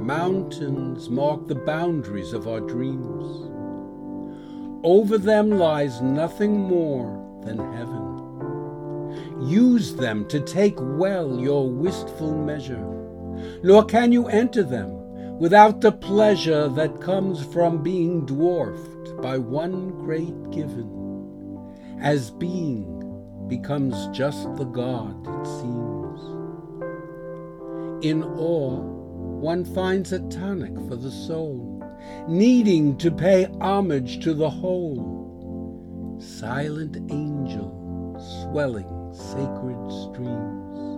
Mountains mark the boundaries of our dreams. Over them lies nothing more than heaven. Use them to take well your wistful measure, nor can you enter them without the pleasure that comes from being dwarfed by one great given, as being becomes just the God it seems. In awe, one finds a tonic for the soul, needing to pay homage to the whole. Silent angel swelling sacred streams.